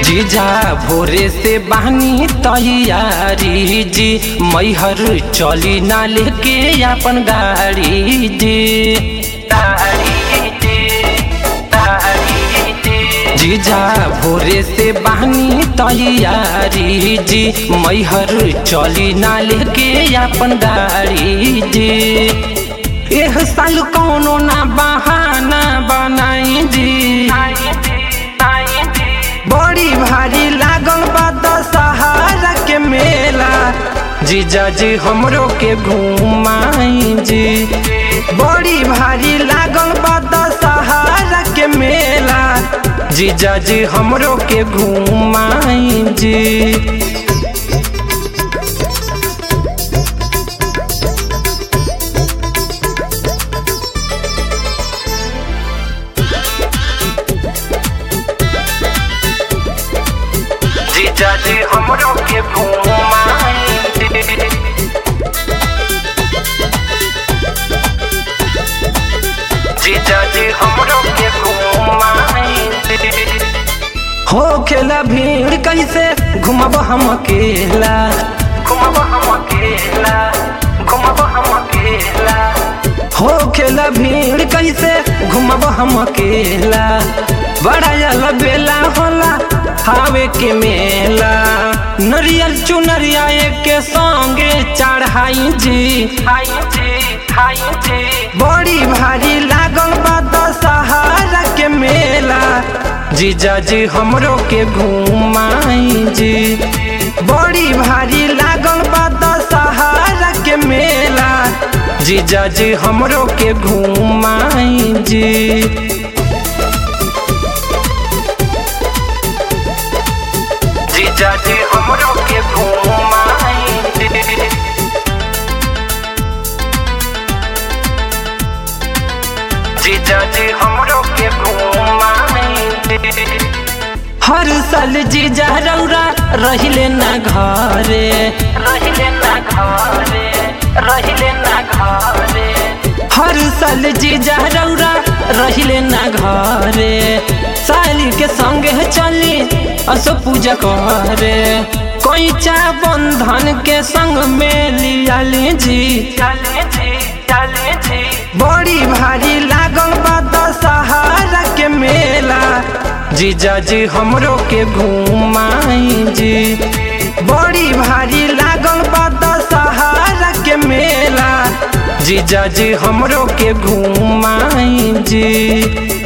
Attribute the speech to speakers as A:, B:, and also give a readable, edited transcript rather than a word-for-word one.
A: जीजा भोरे से बहनी तैयारी जी, मैहर चली ना लेके अपन गाड़ी जी। जीजा भोरे से बहनी तैयारी जी, मैहर चली ना लेके अपन गाड़ी जी। एह साल कौनो ना बहाना बनाई जी, बड़ी भारी लागल बा दशहरा के मेला, जीजा जी हमरो के घुमाई जी। बड़ी भारी लागल बा दशहरा के मेला, जीजा जी हमरो के घुमाई जी। जीजा जी हमरो के घुमाई जी। जीजा जी हमरो के घुमाई जी। हो खेला भीड़ कैसे घुमब हम अकेला, घुमब हम अकेला, घुमब हम अकेला। हो खेला भीड़ कैसे घुमब हम अकेला, बड़ा बेला होला हावे के मेला। नरियल चुनरिया के संगे चढ़ाई जी, बड़ी भारी लागल बा दशहरा के मेला, जीजा जी हमरो के घुमाई जी। बड़ी भारी लागल बा दशहरा के मेला, जीजा जी हमरो के घुमाई जी। जीजा जी हमरो के घुमाई जी। जीजा जी हमरो के घुमाई जी। हर साल जीजा रौरा रहिले ना घरे, रहिले ना घरे, रहिले ना घरे। हर साल जीजा रौरा रहिले ना घरे, साली के संगे चली असो पूजा करे। कोईचा बंधन के संग में लिया जी, बड़ी भारी लागल बा दशहरा के मेला, जीजा जी हमरो के घुमाई जी। बड़ी भारी लागल बा दशहरा के मेला, जीजा जी हमरो के घुमाई जी।